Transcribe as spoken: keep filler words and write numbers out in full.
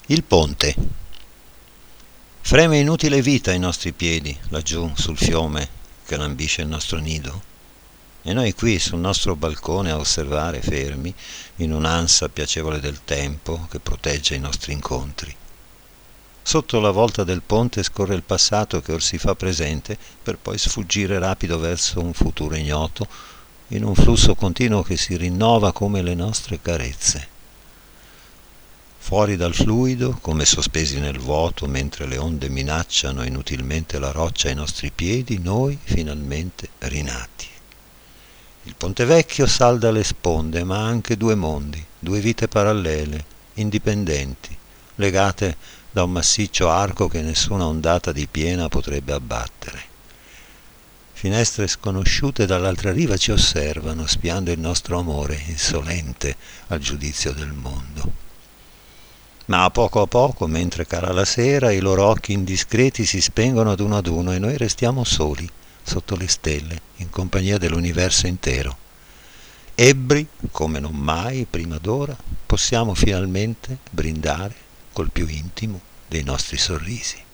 Il ponte. Freme inutile vita ai nostri piedi, laggiù sul fiume che lambisce il nostro nido. E noi qui sul nostro balcone a osservare fermi, in un'ansa piacevole del tempo che protegge i nostri incontri. Sotto la volta del ponte scorre il passato che or si fa presente per poi sfuggire rapido verso un futuro ignoto, in un flusso continuo che si rinnova come le nostre carezze. Fuori dal fluido, come sospesi nel vuoto mentre le onde minacciano inutilmente la roccia ai nostri piedi, noi finalmente rinati. Il Ponte Vecchio salda le sponde, ma ha anche due mondi, due vite parallele, indipendenti, legate da un massiccio arco che nessuna ondata di piena potrebbe abbattere. Finestre sconosciute dall'altra riva ci osservano, spiando il nostro amore insolente al giudizio del mondo. Ma a poco a poco, mentre cala la sera, i loro occhi indiscreti si spengono ad uno ad uno e noi restiamo soli, sotto le stelle, in compagnia dell'universo intero. Ebbri, come non mai, prima d'ora, possiamo finalmente brindare col più intimo dei nostri sorrisi.